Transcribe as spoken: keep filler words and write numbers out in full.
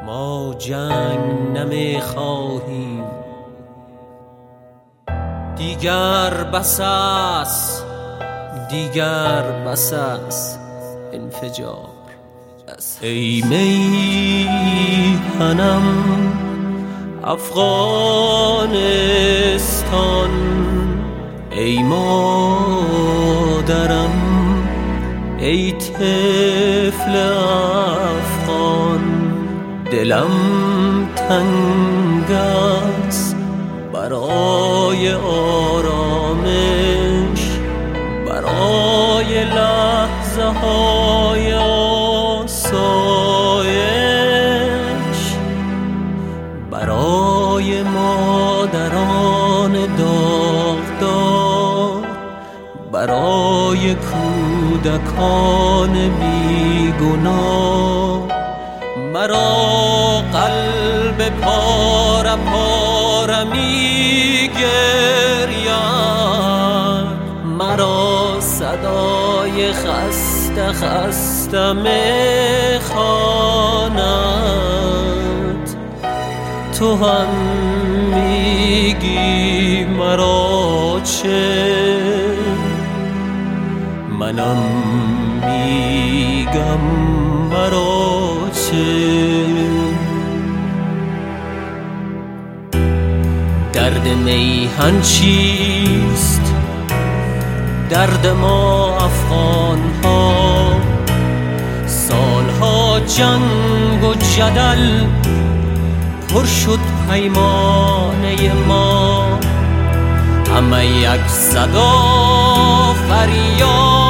ما جنگ نمی خواهیم، دیگر بس است، دیگر بس است انفجار. ای میهنم افغانستان، ای مادرم ای طفل افغان، دلم تنگ است برای آرامش، برای لحظه های آسایش، برای مادران داغدار، برای کودکان بیگناه. مرا قلب پاره پاره می گرید، مرا صدای خسته خسته می خواند. تو هم میگی مرا چه، منم میگم مرا چه. درد میهن چیست؟ درد ما افغان ها، سالها جنگ و جدل پر شد پیمانه ما، همه یک صدا فریاد